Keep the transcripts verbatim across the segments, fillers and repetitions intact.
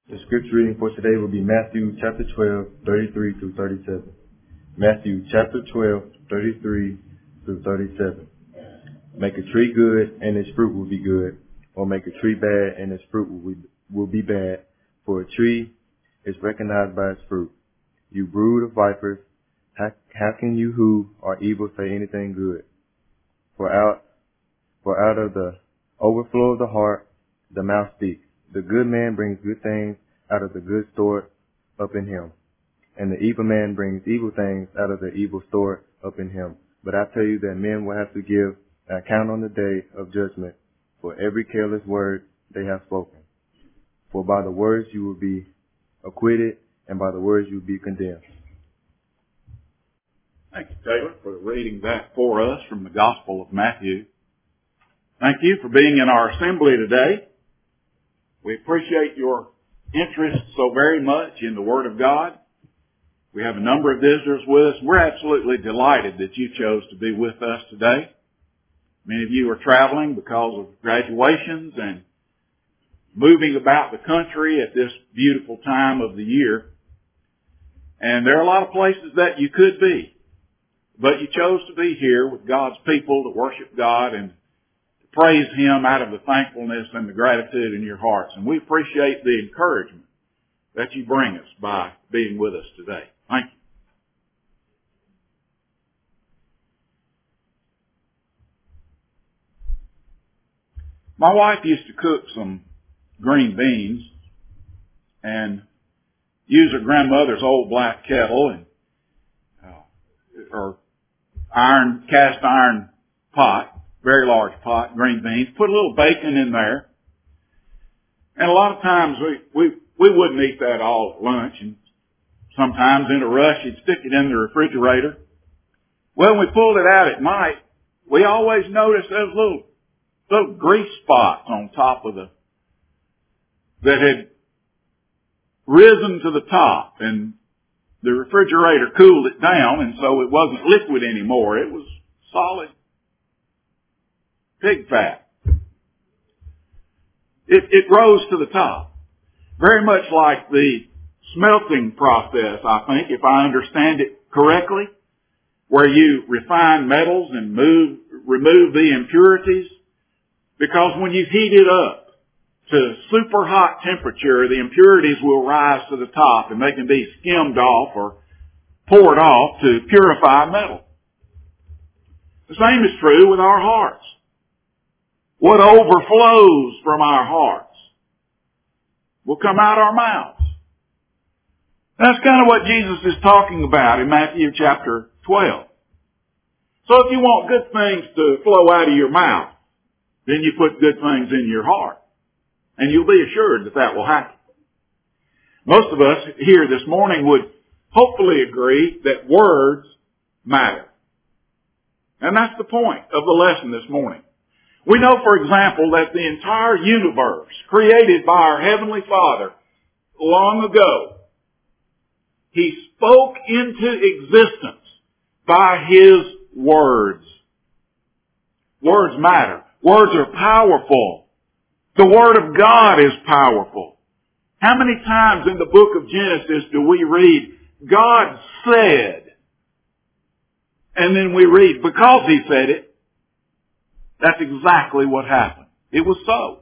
The scripture reading for today will be Matthew chapter twelve, thirty-three through thirty-seven. Matthew chapter twelve, thirty-three through thirty-seven. Make a tree good and its fruit will be good, or make a tree bad and its fruit will be, will be bad, for a tree is recognized by its fruit. You brood of vipers, how, how can you who are evil say anything good? For out, for out of the overflow of the heart, the mouth speaks. The good man brings good things out of the good stored up in him, and the evil man brings evil things out of the evil stored up in him. But I tell you that men will have to give an account on the day of judgment for every careless word they have spoken. For by the words you will be acquitted, and by the words you will be condemned. Thank you, Taylor, for reading that for us from the Gospel of Matthew. Thank you for being in our assembly today. We appreciate your interest so very much in the Word of God. We have a number of visitors with us. We're absolutely delighted that you chose to be with us today. Many of you are traveling because of graduations and moving about the country at this beautiful time of the year. And there are a lot of places that you could be. But you chose to be here with God's people to worship God and praise Him out of the thankfulness and the gratitude in your hearts. And we appreciate the encouragement that you bring us by being with us today. Thank you. My wife used to cook some green beans and use her grandmother's old black kettle and uh, or iron, cast iron pot. Very large pot, green beans, put a little bacon in there. And a lot of times we, we, we wouldn't eat that all at lunch, and sometimes in a rush you'd stick it in the refrigerator. Well, when we pulled it out at night, we always noticed those little, little grease spots on top of the, that had risen to the top, and the refrigerator cooled it down, and so it wasn't liquid anymore. It was solid pig fat. It, it rose to the top. Very much like the smelting process, I think, if I understand it correctly, where you refine metals and move, remove the impurities. Because when you heat it up to super hot temperature, the impurities will rise to the top and they can be skimmed off or poured off to purify metal. The same is true with our hearts. What overflows from our hearts will come out our mouths. That's kind of what Jesus is talking about in Matthew chapter twelve. So if you want good things to flow out of your mouth, then you put good things in your heart. And you'll be assured that that will happen. Most of us here this morning would hopefully agree that words matter. And that's the point of the lesson this morning. We know, for example, that the entire universe, created by our Heavenly Father long ago, He spoke into existence by His words. Words matter. Words are powerful. The Word of God is powerful. How many times in the book of Genesis do we read, God said, and then we read, because He said it? That's exactly what happened. It was so.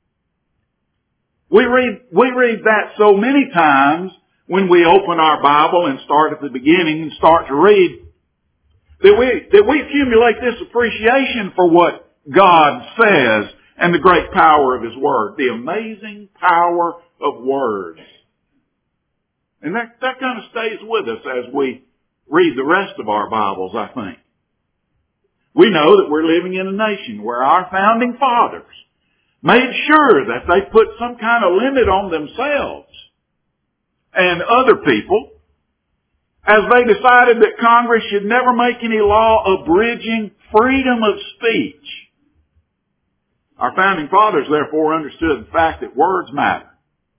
We read, we read that so many times when we open our Bible and start at the beginning and start to read that we, that we accumulate this appreciation for what God says and the great power of His Word. The amazing power of words. And that, that kind of stays with us as we read the rest of our Bibles, I think. We know that we're living in a nation where our founding fathers made sure that they put some kind of limit on themselves and other people as they decided that Congress should never make any law abridging freedom of speech. Our founding fathers therefore understood the fact that words matter.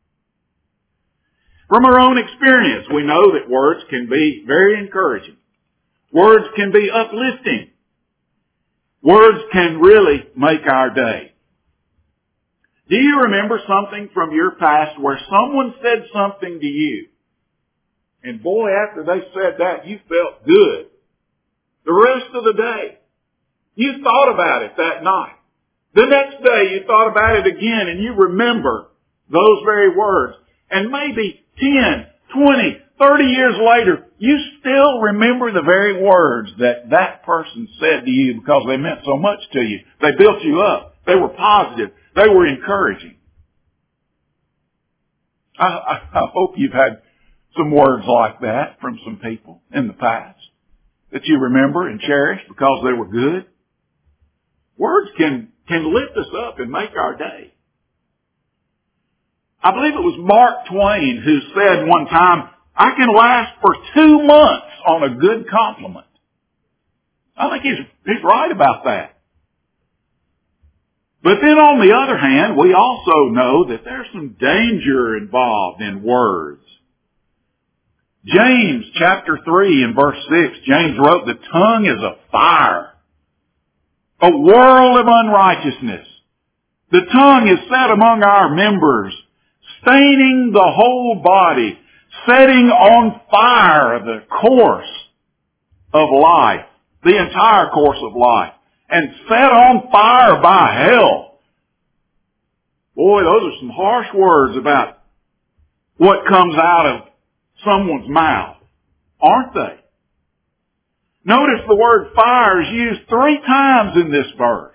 From our own experience, we know that words can be very encouraging. Words can be uplifting. Words can really make our day. Do you remember something from your past where someone said something to you? And boy, after they said that, you felt good. The rest of the day. You thought about it that night. The next day you thought about it again and you remember those very words. And maybe ten, twenty, thirty years later, you still remember the very words that that person said to you because they meant so much to you. They built you up. They were positive. They were encouraging. I, I, I hope you've had some words like that from some people in the past that you remember and cherish because they were good. Words can, can lift us up and make our day. I believe it was Mark Twain who said one time, I can last for two months on a good compliment. I think he's, he's right about that. But then on the other hand, we also know that there's some danger involved in words. James chapter three and verse six, James wrote, the tongue is a fire, a whirl of unrighteousness. The tongue is set among our members, staining the whole body, setting on fire the course of life, the entire course of life, and set on fire by hell. Boy, those are some harsh words about what comes out of someone's mouth, aren't they? Notice the word fire is used three times in this verse.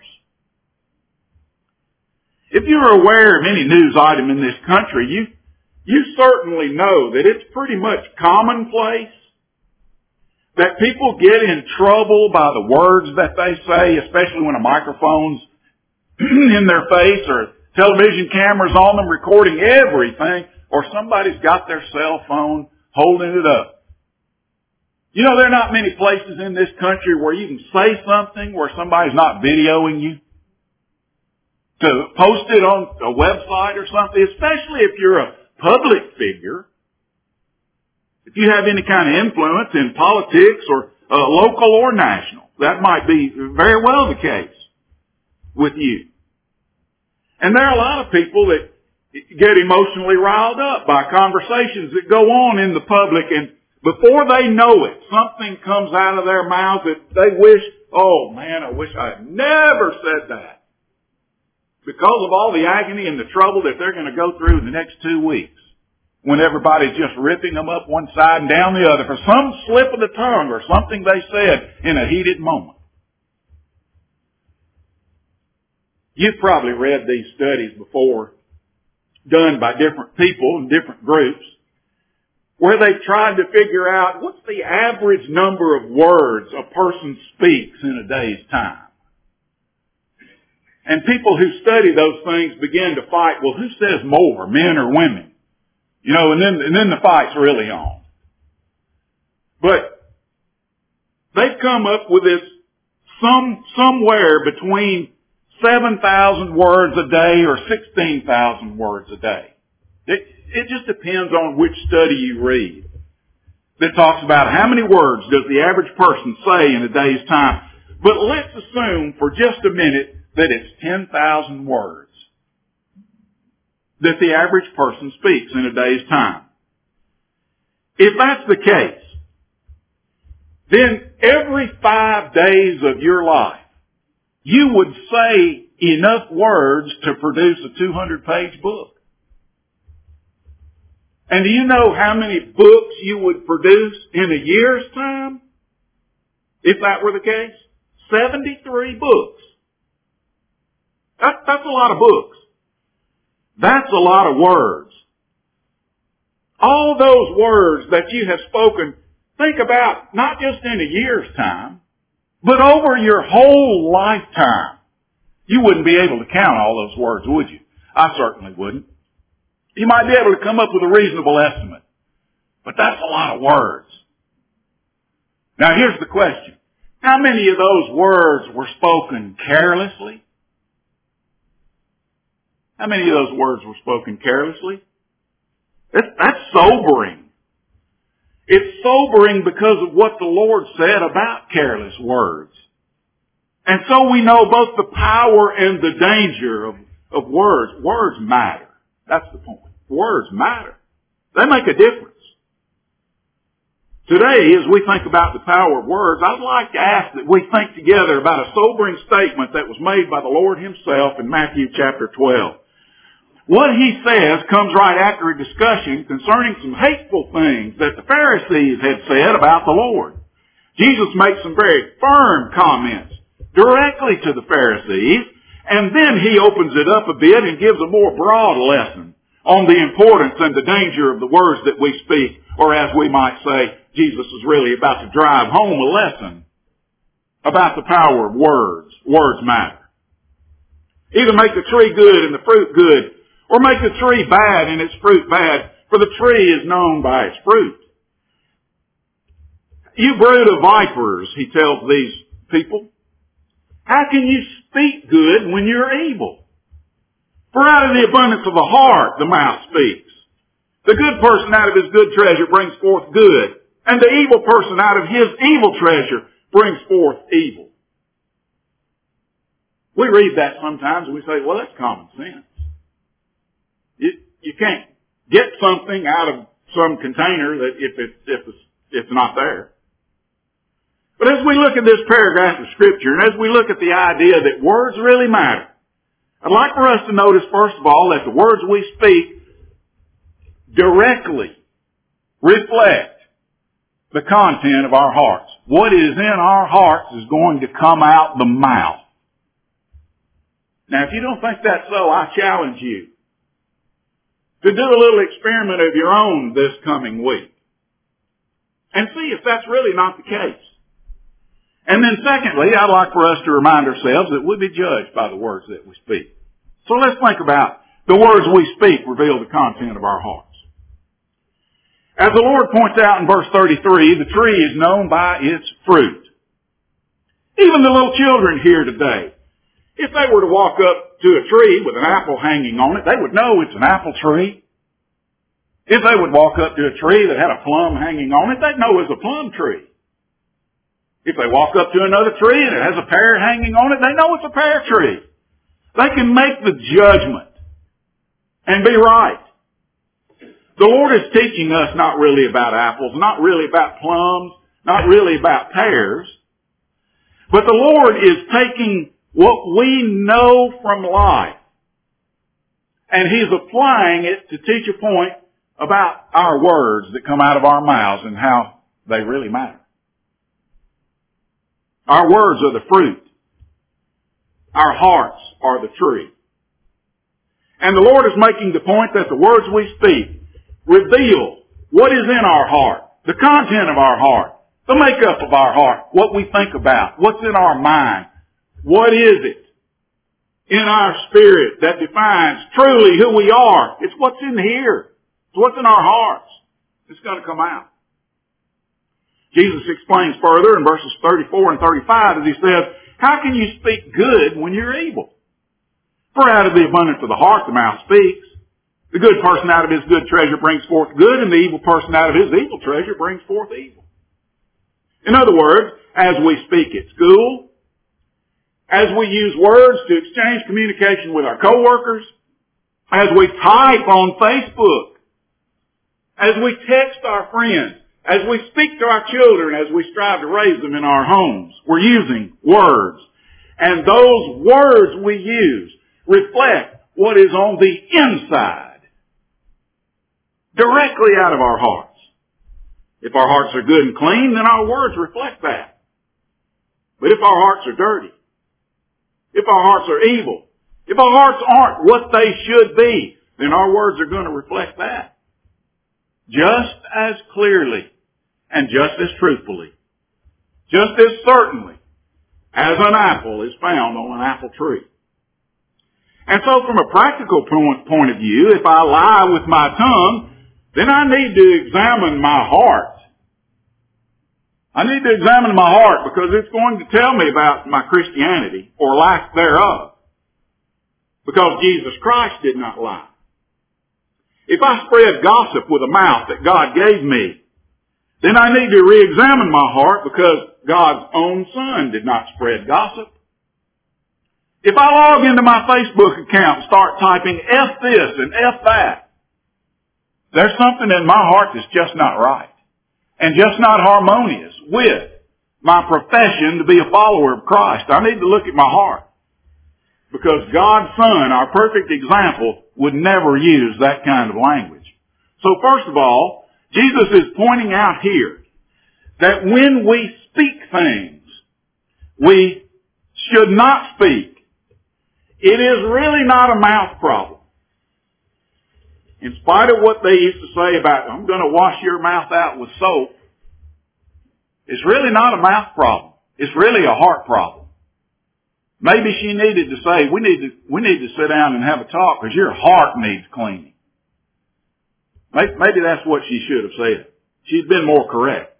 If you're aware of any news item in this country, you, you certainly know that it's pretty much commonplace that people get in trouble by the words that they say, especially when a microphone's in their face or television cameras on them recording everything, or somebody's got their cell phone holding it up. You know, there are not many places in this country where you can say something where somebody's not videoing you. To post it on a website or something, especially if you're a public figure. If you have any kind of influence in politics or uh, local or national, that might be very well the case with you. And there are a lot of people that get emotionally riled up by conversations that go on in the public, and before they know it, something comes out of their mouth that they wish, oh man, I wish I had never said that. Because of all the agony and the trouble that they're going to go through in the next two weeks, when everybody's just ripping them up one side and down the other for some slip of the tongue or something they said in a heated moment. You've probably read these studies before, done by different people and different groups, where they've tried to figure out what's the average number of words a person speaks in a day's time. And people who study those things begin to fight, well, who says more, men or women? You know, and then, and then the fight's really on. But they've come up with this some, somewhere between seven thousand words a day or sixteen thousand words a day. It, it just depends on which study you read that talks about how many words does the average person say in a day's time. But let's assume for just a minute that it's ten thousand words that the average person speaks in a day's time. If that's the case, then every five days of your life, you would say enough words to produce a two hundred page book. And do you know how many books you would produce in a year's time? If that were the case? seventy-three books. That, that's a lot of books. That's a lot of words. All those words that you have spoken, think about not just in a year's time, but over your whole lifetime. You wouldn't be able to count all those words, would you? I certainly wouldn't. You might be able to come up with a reasonable estimate, but that's a lot of words. Now here's the question. How many of those words were spoken carelessly? How many of those words were spoken carelessly? That's, that's sobering. It's sobering because of what the Lord said about careless words. And so we know both the power and the danger of, of words. Words matter. That's the point. Words matter. They make a difference. Today, as we think about the power of words, I'd like to ask that we think together about a sobering statement that was made by the Lord Himself in Matthew chapter twelve. What He says comes right after a discussion concerning some hateful things that the Pharisees had said about the Lord. Jesus makes some very firm comments directly to the Pharisees, and then He opens it up a bit and gives a more broad lesson on the importance and the danger of the words that we speak, or as we might say, Jesus is really about to drive home a lesson about the power of words. Words matter. Either make the tree good and the fruit good, or make the tree bad and its fruit bad, for the tree is known by its fruit. You brood of vipers, He tells these people, how can you speak good when you're evil? For out of the abundance of the heart the mouth speaks. The good person out of his good treasure brings forth good, and the evil person out of his evil treasure brings forth evil. We read that sometimes and we say, well, that's common sense. You, you can't get something out of some container that if it's, if it's, it's not there. But as we look at this paragraph of Scripture, and as we look at the idea that words really matter, I'd like for us to notice, first of all, that the words we speak directly reflect the content of our hearts. What is in our hearts is going to come out the mouth. Now, if you don't think that's so, I challenge you to do a little experiment of your own this coming week and see if that's really not the case. And then secondly, I'd like for us to remind ourselves that we'll be judged by the words that we speak. So let's think about the words we speak reveal the content of our hearts. As the Lord points out in verse thirty-three, the tree is known by its fruit. Even the little children here today, if they were to walk up to a tree with an apple hanging on it, they would know it's an apple tree. If they would walk up to a tree that had a plum hanging on it, they'd know it's a plum tree. If they walk up to another tree and it has a pear hanging on it, they know it's a pear tree. They can make the judgment and be right. The Lord is teaching us not really about apples, not really about plums, not really about pears, but the Lord is taking what we know from life and He's applying it to teach a point about our words that come out of our mouths and how they really matter. Our words are the fruit. Our hearts are the tree. And the Lord is making the point that the words we speak reveal what is in our heart, the content of our heart, the makeup of our heart, what we think about, what's in our mind. What is it in our spirit that defines truly who we are? It's what's in here. It's what's in our hearts. It's going to come out. Jesus explains further in verses thirty-four and thirty-five as He says, how can you speak good when you're evil? For out of the abundance of the heart the mouth speaks. The good person out of his good treasure brings forth good, and the evil person out of his evil treasure brings forth evil. In other words, as we speak at school, as we use words to exchange communication with our coworkers, as we type on Facebook, as we text our friends, as we speak to our children, as we strive to raise them in our homes, we're using words. And those words we use reflect what is on the inside, directly out of our hearts. If our hearts are good and clean, then our words reflect that. But if our hearts are dirty, if our hearts are evil, if our hearts aren't what they should be, then our words are going to reflect that. Just as clearly and just as truthfully, just as certainly as an apple is found on an apple tree. And so from a practical point of view, if I lie with my tongue, then I need to examine my heart. I need to examine my heart because it's going to tell me about my Christianity or lack thereof. Because Jesus Christ did not lie. If I spread gossip with a mouth that God gave me, then I need to re-examine my heart because God's own Son did not spread gossip. If I log into my Facebook account and start typing F this and F that, there's something in my heart that's just not right and just not harmonious with my profession to be a follower of Christ. I need to look at my heart, because God's Son, our perfect example, would never use that kind of language. So first of all, Jesus is pointing out here that when we speak things, we should not speak. It is really not a mouth problem. In spite of what they used to say about, I'm going to wash your mouth out with soap, it's really not a mouth problem. It's really a heart problem. Maybe she needed to say, we need to, we need to sit down and have a talk because your heart needs cleaning. Maybe, maybe that's what she should have said. She's been more correct.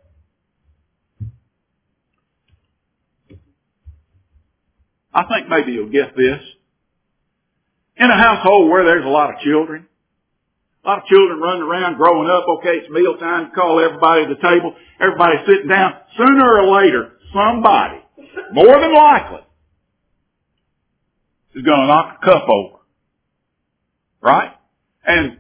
I think maybe you'll get this. In a household where there's a lot of children, a lot of children running around growing up, okay, it's mealtime, call everybody to the table, everybody's sitting down. Sooner or later, somebody, more than likely, is going to knock a cup over. Right? And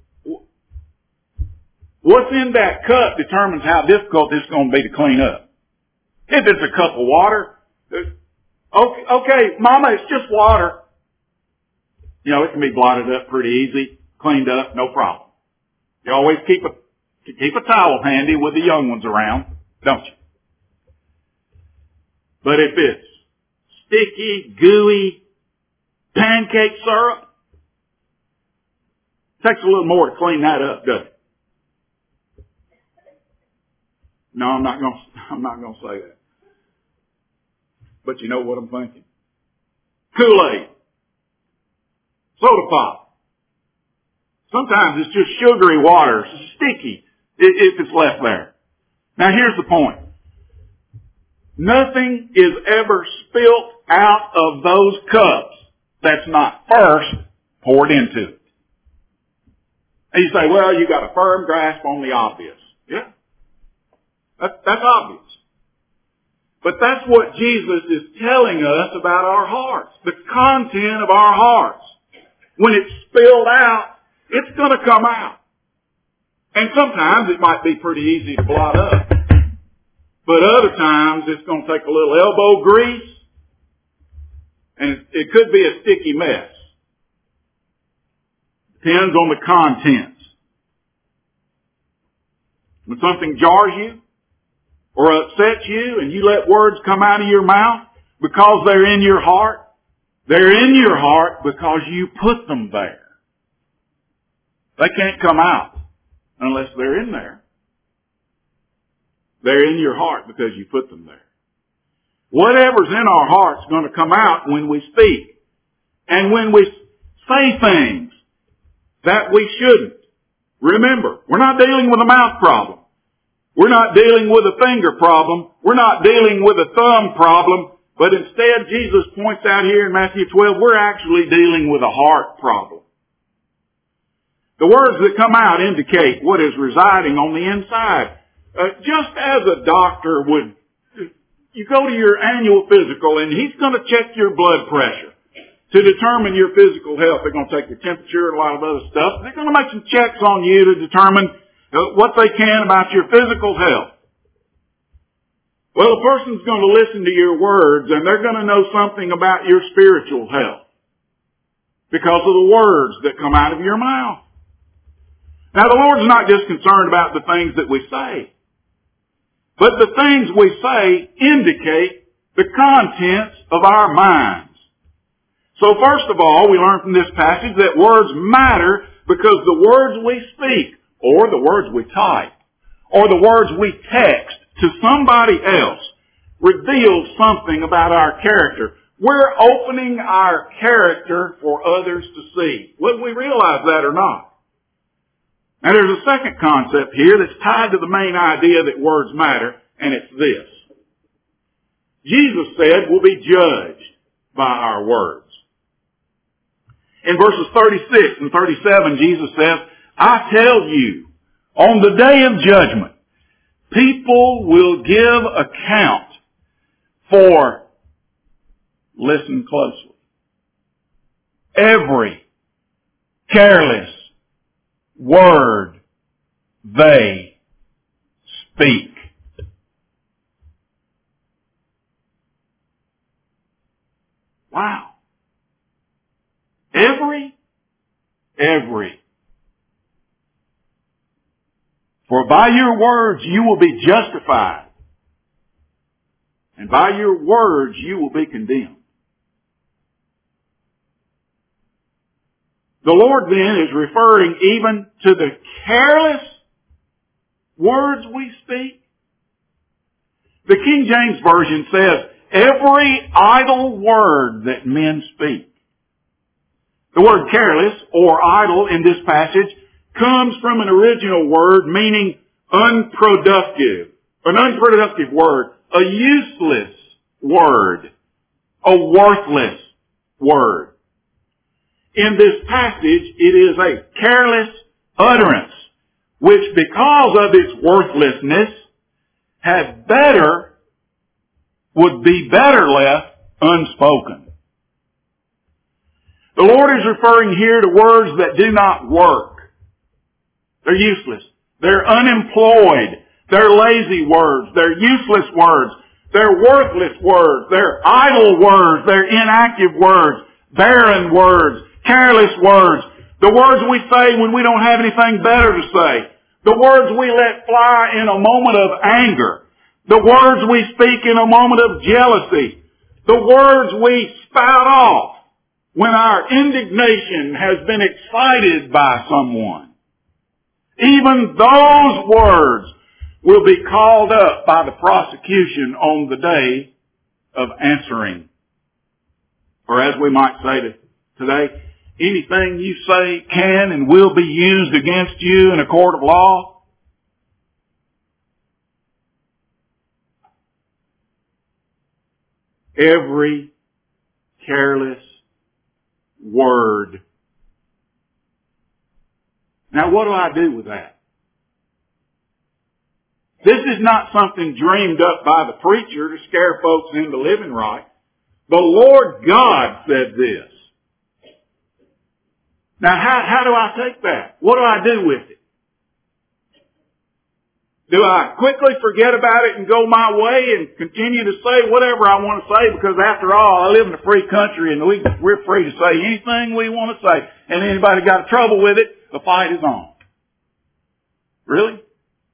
what's in that cup determines how difficult it's going to be to clean up. If it's a cup of water, okay, okay, Mama, it's just water. You know, it can be blotted up pretty easy, cleaned up, no problem. You always keep a keep a towel handy with the young ones around, don't you? But if it's sticky, gooey, pancake syrup, it takes a little more to clean that up, doesn't it? No, I'm not going. I'm not going to say that. But you know what I'm thinking. Kool-Aid, soda pop. Sometimes it's just sugary water, sticky, if it's left there. Now here's the point. Nothing is ever spilt out of those cups that's not first poured into it. And you say, well, you got a firm grasp on the obvious. Yeah. That, that's obvious. But that's what Jesus is telling us about our hearts, the content of our hearts. When it's spilled out, it's going to come out. And sometimes it might be pretty easy to blot up. But other times it's going to take a little elbow grease, and it could be a sticky mess. Depends on the contents. When something jars you or upsets you and you let words come out of your mouth because they're in your heart, they're in your heart because you put them there. They can't come out unless they're in there. They're in your heart because you put them there. Whatever's in our heart's going to come out when we speak. And when we say things that we shouldn't. Remember, we're not dealing with a mouth problem. We're not dealing with a finger problem. We're not dealing with a thumb problem. But instead, Jesus points out here in Matthew twelve, we're actually dealing with a heart problem. The words that come out indicate what is residing on the inside. Uh, just as a doctor would, you go to your annual physical and he's going to check your blood pressure to determine your physical health. They're going to take your temperature and a lot of other stuff. They're going to make some checks on you to determine uh, what they can about your physical health. Well, a person's going to listen to your words and they're going to know something about your spiritual health because of the words that come out of your mouth. Now, the Lord's not just concerned about the things that we say, but the things we say indicate the contents of our minds. So first of all, we learn from this passage that words matter because the words we speak, or the words we type, or the words we text to somebody else reveals something about our character. We're opening our character for others to see, whether we realize that or not. Now there's a second concept here that's tied to the main idea that words matter, and it's this. Jesus said we'll be judged by our words. In verses thirty-six and thirty-seven, Jesus says, I tell you, on the day of judgment, people will give account for, listen closely, every careless word they speak. Wow. Every, every. For by your words you will be justified, and by your words you will be condemned. The Lord then is referring even to the careless words we speak. The King James Version says, every idle word that men speak. The word careless or idle in this passage comes from an original word meaning unproductive. An unproductive word. A useless word. A worthless word. In this passage, it is a careless utterance, which because of its worthlessness, had better, would be better left unspoken. The Lord is referring here to words that do not work. They're useless. They're unemployed. They're lazy words. They're useless words. They're worthless words. They're idle words. They're inactive words. Barren words. Careless words. The words we say when we don't have anything better to say. The words we let fly in a moment of anger. The words we speak in a moment of jealousy. The words we spout off when our indignation has been excited by someone. Even those words will be called up by the prosecution on the day of answering. Or as we might say today, anything you say can and will be used against you in a court of law. Every careless word. Now what do I do with that? This is not something dreamed up by the preacher to scare folks into living right. The Lord God said this. Now how, how do I take that? What do I do with it? Do I quickly forget about it and go my way and continue to say whatever I want to say? Because after all, I live in a free country and we, we're free to say anything we want to say. And anybody got trouble with it, the fight is on. Really?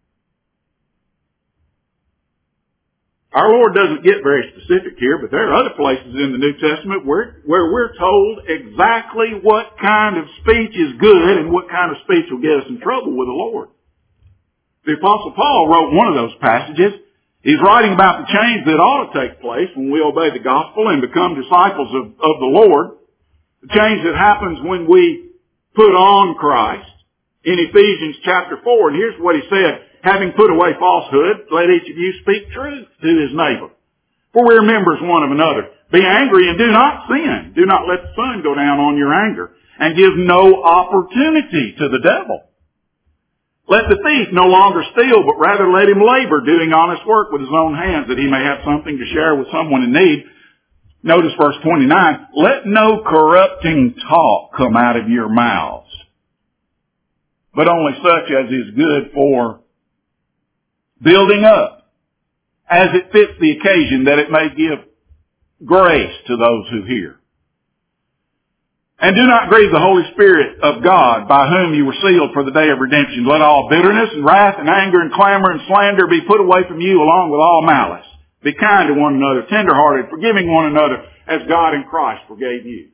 Our Lord doesn't get very specific here, but there are other places in the New Testament where, where we're told exactly what kind of speech is good and what kind of speech will get us in trouble with the Lord. The Apostle Paul wrote one of those passages. He's writing about the change that ought to take place when we obey the gospel and become disciples of, of the Lord. The change that happens when we put on Christ. In Ephesians chapter four, and here's what he said. Having put away falsehood, let each of you speak truth to his neighbor. For we are members one of another. Be angry and do not sin. Do not let the sun go down on your anger. And give no opportunity to the devil. Let the thief no longer steal, but rather let him labor, doing honest work with his own hands, that he may have something to share with someone in need. Notice verse twenty-nine. Let no corrupting talk come out of your mouths, but only such as is good for building up, as it fits the occasion, that it may give grace to those who hear. And do not grieve the Holy Spirit of God, by whom you were sealed for the day of redemption. Let all bitterness and wrath and anger and clamor and slander be put away from you, along with all malice. Be kind to one another, tenderhearted, forgiving one another, as God in Christ forgave you.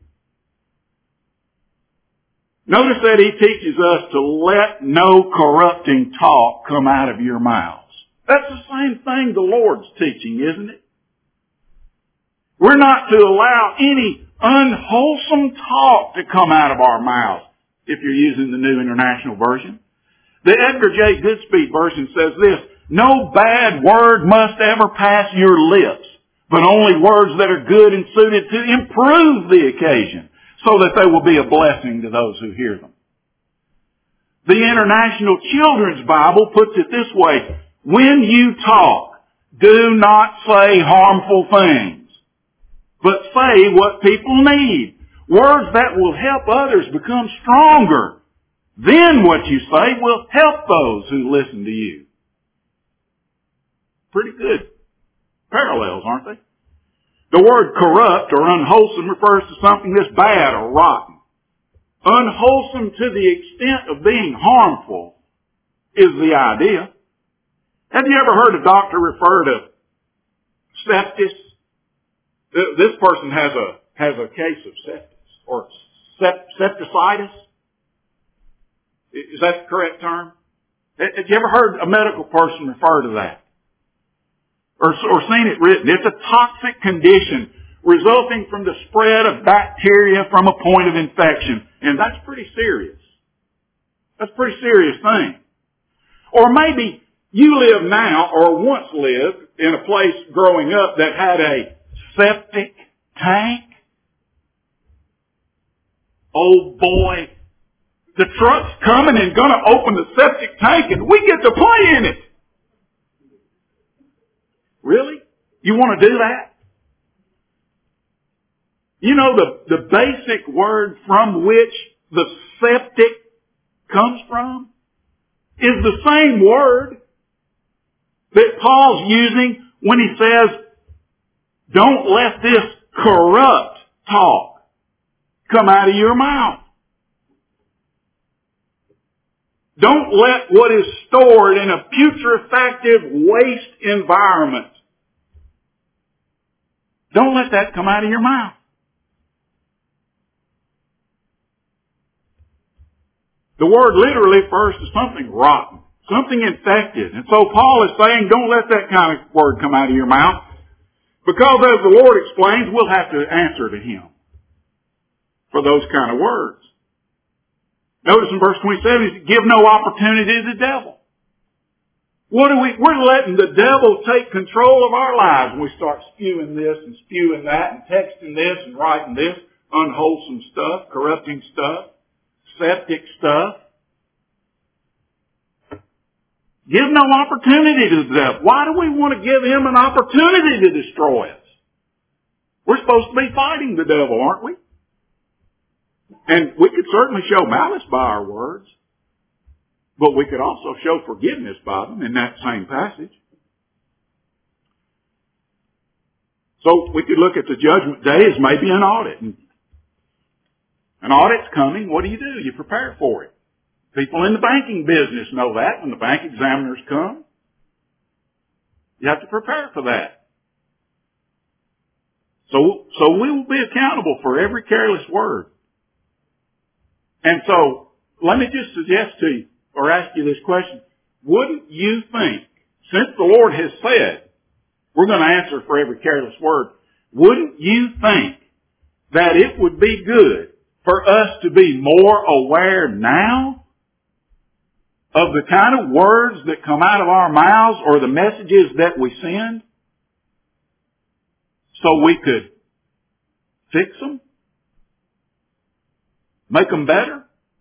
Notice that he teaches us to let no corrupting talk come out of your mouths. That's the same thing the Lord's teaching, isn't it? We're not to allow any unwholesome talk to come out of our mouths, if you're using the New International Version. The Edgar J. Goodspeed version says this, no bad word must ever pass your lips, but only words that are good and suited to improve the occasion, so that they will be a blessing to those who hear them. The International Children's Bible puts it this way, when you talk, do not say harmful things, but say what people need. Words that will help others become stronger. Then what you say will help those who listen to you. Pretty good parallels, aren't they? The word corrupt or unwholesome refers to something that's bad or rotten. Unwholesome to the extent of being harmful is the idea. Have you ever heard a doctor refer to sepsis? This person has a has a case of sepsis or sept, septicitis. Is that the correct term? Have you ever heard a medical person refer to that? Or, or seen it written? It's a toxic condition resulting from the spread of bacteria from a point of infection. And that's pretty serious. That's a pretty serious thing. Or maybe you live now or once lived in a place growing up that had a septic tank. Oh boy, the truck's coming and gonna open the septic tank and we get to play in it. Really? You want to do that? You know the, the basic word from which the septic comes from is the same word that Paul's using when he says, don't let this corrupt talk come out of your mouth. Don't let what is stored in a putrefactive waste environment, don't let that come out of your mouth. The word literally refers to something rotten, something infected. And so Paul is saying, don't let that kind of word come out of your mouth. Because as the Lord explains, we'll have to answer to Him for those kind of words. Notice in verse twenty-seven, give no opportunity to the devil. What are we, we're letting the devil take control of our lives when we start spewing this and spewing that and texting this and writing this unwholesome stuff, corrupting stuff, septic stuff. Give no opportunity to the devil. Why do we want to give him an opportunity to destroy us? We're supposed to be fighting the devil, aren't we? And we could certainly show malice by our words, but we could also show forgiveness by them in that same passage. So we could look at the judgment day as maybe an audit. An audit's coming. What do you do? You prepare for it. People in the banking business know that when the bank examiners come. You have to prepare for that. So, so we will be accountable for every careless word. And so, let me just suggest to you, or ask you this question. Wouldn't you think, since the Lord has said, we're going to answer for every careless word, wouldn't you think that it would be good for us to be more aware now of the kind of words that come out of our mouths or the messages that we send so we could fix them? Make them better?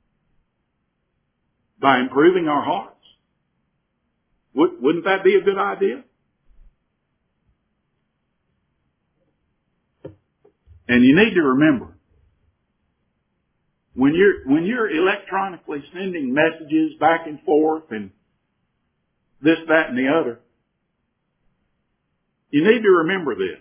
By improving our hearts? Wouldn't that be a good idea? And you need to remember, when you're, when you're electronically sending messages back and forth and this, that, and the other, you need to remember this.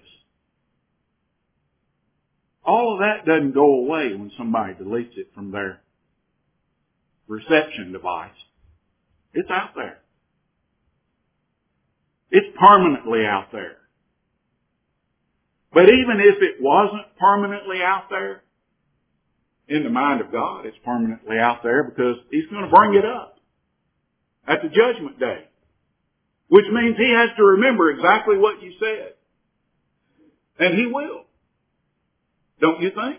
All of that doesn't go away when somebody deletes it from their reception device. It's out there. It's permanently out there. But even if it wasn't permanently out there, in the mind of God, it's permanently out there because He's going to bring it up at the judgment day. Which means He has to remember exactly what you said. And He will. Don't you think?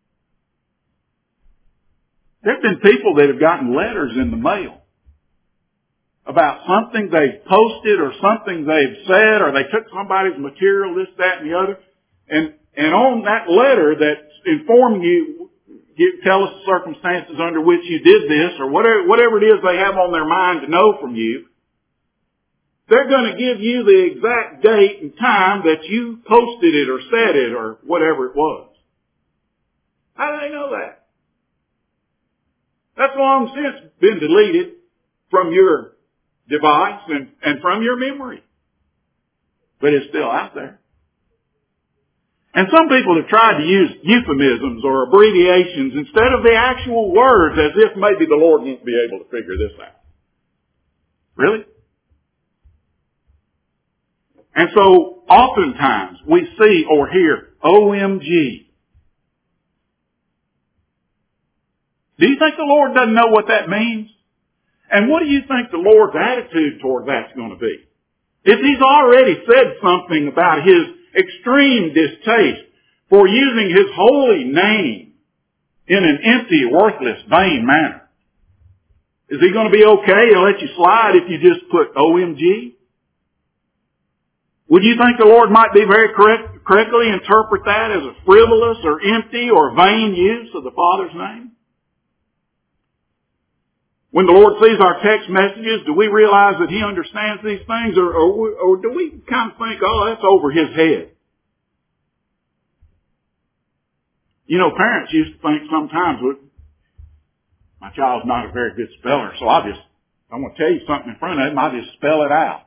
There have been people that have gotten letters in the mail about something they've posted or something they've said, or they took somebody's material, this, that, and the other, and, and on that letter that's informing you, you tell us the circumstances under which you did this, or whatever, whatever it is they have on their mind to know from you, they're going to give you the exact date and time that you posted it or said it or whatever it was. How do they know that? That's long since been deleted from your device and, and from your memory. But it's still out there. And some people have tried to use euphemisms or abbreviations instead of the actual words as if maybe the Lord won't be able to figure this out. Really? And so oftentimes we see or hear O M G. Do you think the Lord doesn't know what that means? And what do you think the Lord's attitude toward that's going to be? If He's already said something about His extreme distaste for using His holy name in an empty, worthless, vain manner, is He going to be okay and let you slide if you just put O M G? Would you think the Lord might be very correct, correctly interpret that as a frivolous or empty or vain use of the Father's name? When the Lord sees our text messages, do we realize that He understands these things, or, or, or do we kind of think, oh, that's over His head? You know, parents used to think sometimes, well, my child's not a very good speller, so I'll just, I'm going to tell you something in front of him, I'll just spell it out.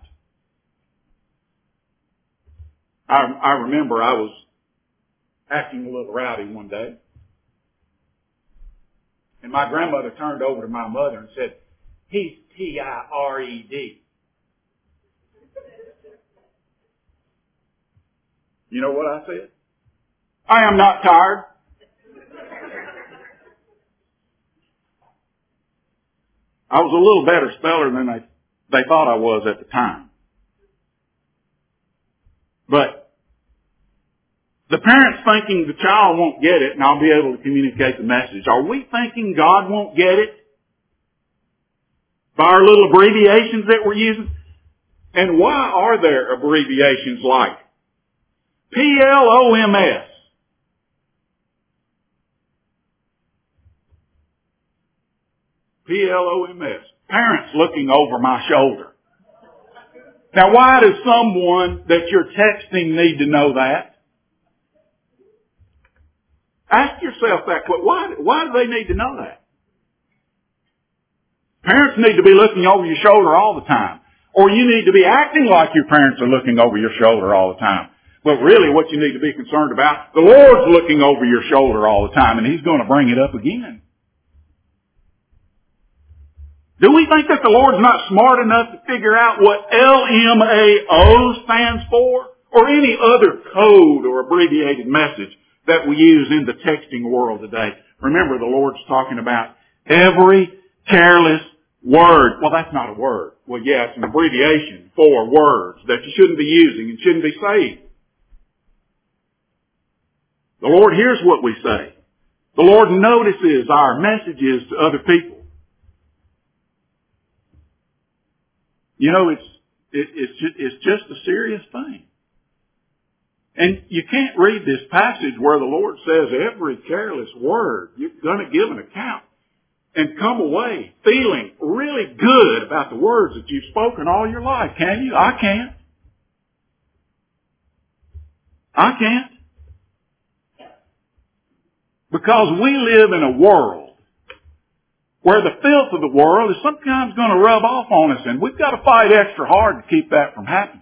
I, I remember I was acting a little rowdy one day. And my grandmother turned over to my mother and said, he's T I R E D. You know what I said? I am not tired. I was a little better speller than they, they thought I was at the time. But the parents thinking the child won't get it and I'll be able to communicate the message. Are we thinking God won't get it? By our little abbreviations that we're using? And why are there abbreviations like P L O M S? P L O M S. Parents looking over my shoulder. Now why does someone that you're texting need to know that? Ask yourself that question. Why, why do they need to know that? Parents need to be looking over your shoulder all the time. Or you need to be acting like your parents are looking over your shoulder all the time. But really what you need to be concerned about, the Lord's looking over your shoulder all the time and He's going to bring it up again. Do we think that the Lord's not smart enough to figure out what L M A O stands for? Or any other code or abbreviated message that we use in the texting world today? Remember, the Lord's talking about every careless word. Well, that's not a word. Well, yeah, it's an abbreviation for words that you shouldn't be using and shouldn't be saying. The Lord hears what we say. The Lord notices our messages to other people. You know, it's, it, it's, just, it's just a serious thing. And you can't read this passage where the Lord says every careless word, you're going to give an account and come away feeling really good about the words that you've spoken all your life. Can you? I can't. I can't. Because we live in a world where the filth of the world is sometimes going to rub off on us, and we've got to fight extra hard to keep that from happening.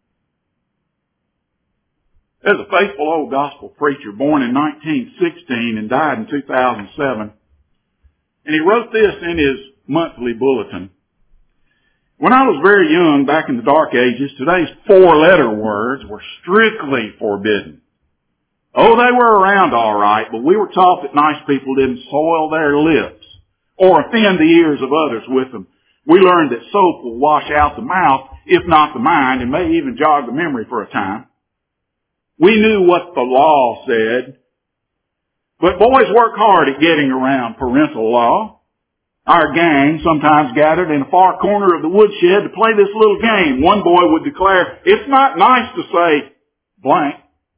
There's a faithful old gospel preacher born in nineteen sixteen and died in two thousand seven. And he wrote this in his monthly bulletin. When I was very young, back in the dark ages, today's four-letter words were strictly forbidden. Oh, they were around all right, but we were taught that nice people didn't soil their lips or offend the ears of others with them. We learned that soap will wash out the mouth, if not the mind, and may even jog the memory for a time. We knew what the law said, but boys work hard at getting around parental law. Our gang sometimes gathered in a far corner of the woodshed to play this little game. One boy would declare, "It's not nice to say blank."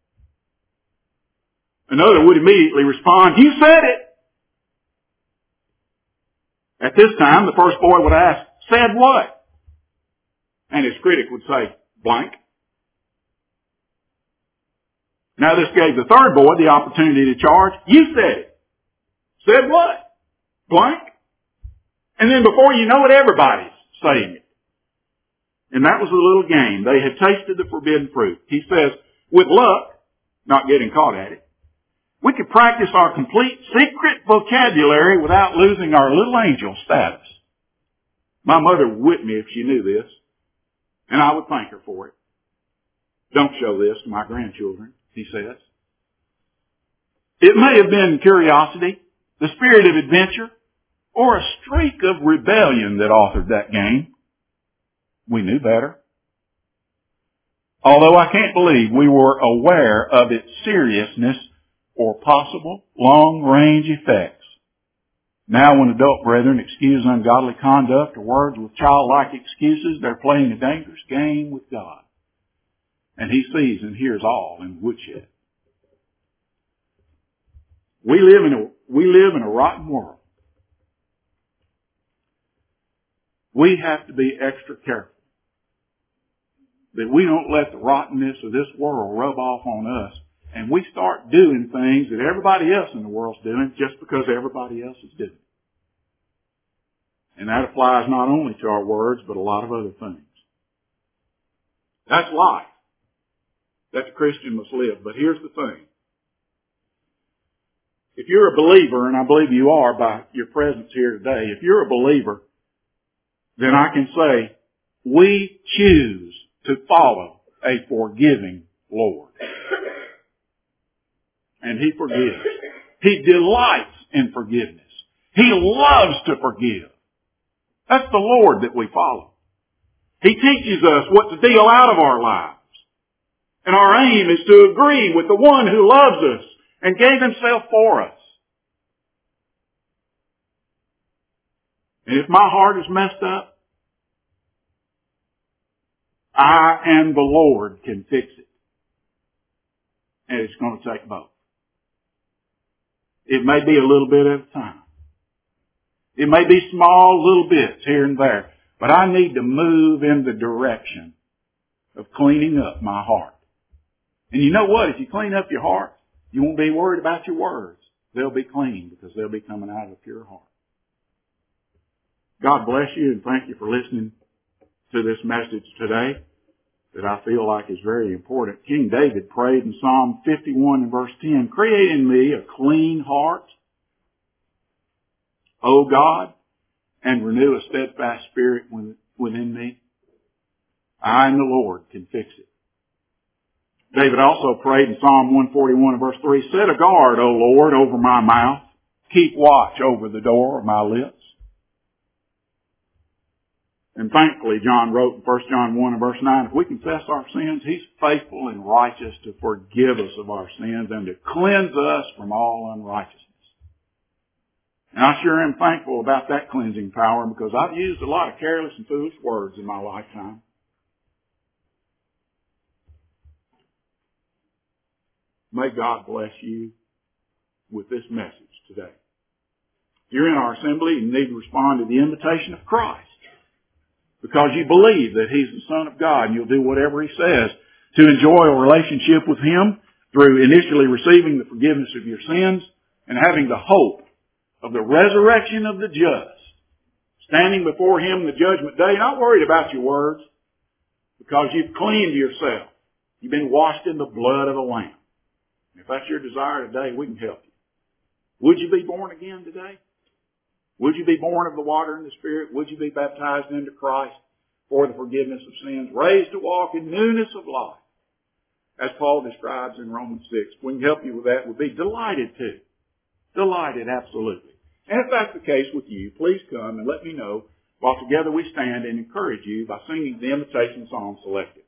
Another would immediately respond, "You said it." At this time, the first boy would ask, "Said what?" And his critic would say, "Blank." Now this gave the third boy the opportunity to charge, "You said it." said what? Blank. And then before you know it, everybody's saying it. And that was a little game. They had tasted the forbidden fruit. He says, with luck, not getting caught at it, we could practice our complete secret vocabulary without losing our little angel status. My mother would whip me if she knew this, and I would thank her for it. Don't show this to my grandchildren, he says. It may have been curiosity, the spirit of adventure, or a streak of rebellion that authored that game. We knew better. Although I can't believe we were aware of its seriousness or possible long-range effects. Now when adult brethren excuse ungodly conduct or words with childlike excuses, they're playing a dangerous game with God. And He sees and hears all in the woodshed. We live in a, we live in a rotten world. We have to be extra careful that we don't let the rottenness of this world rub off on us and we start doing things that everybody else in the world's doing just because everybody else is doing it. And that applies not only to our words, but a lot of other things. That's life. That the Christian must live. But here's the thing. If you're a believer, and I believe you are by your presence here today, if you're a believer, then I can say, we choose to follow a forgiving Lord. And He forgives. He delights in forgiveness. He loves to forgive. That's the Lord that we follow. He teaches us what to deal out of our lives. And our aim is to agree with the one who loves us and gave Himself for us. And if my heart is messed up, I and the Lord can fix it. And it's going to take both. It may be a little bit at a time. It may be small little bits here and there. But I need to move in the direction of cleaning up my heart. And you know what? If you clean up your heart, you won't be worried about your words. They'll be clean because they'll be coming out of a pure heart. God bless you and thank you for listening to this message today that I feel like is very important. King David prayed in Psalm fifty-one and verse ten, create in me a clean heart, O God, and renew a steadfast spirit within me. I and the Lord can fix it. David also prayed in Psalm one forty-one and verse three, set a guard, O Lord, over my mouth. Keep watch over the door of my lips. And thankfully, John wrote in First John one and verse nine, if we confess our sins, He's faithful and righteous to forgive us of our sins and to cleanse us from all unrighteousness. And I sure am thankful about that cleansing power because I've used a lot of careless and foolish words in my lifetime. May God bless you with this message today. If you're in our assembly, you need to respond to the invitation of Christ because you believe that He's the Son of God and you'll do whatever He says to enjoy a relationship with Him through initially receiving the forgiveness of your sins and having the hope of the resurrection of the just, standing before Him in the judgment day, not worried about your words because you've cleaned yourself. You've been washed in the blood of the Lamb. If that's your desire today, we can help you. Would you be born again today? Would you be born of the water and the Spirit? Would you be baptized into Christ for the forgiveness of sins, raised to walk in newness of life, as Paul describes in Romans six? If we can help you with that, we'd be delighted to. Delighted, absolutely. And if that's the case with you, please come and let me know while together we stand and encourage you by singing the invitation song selected.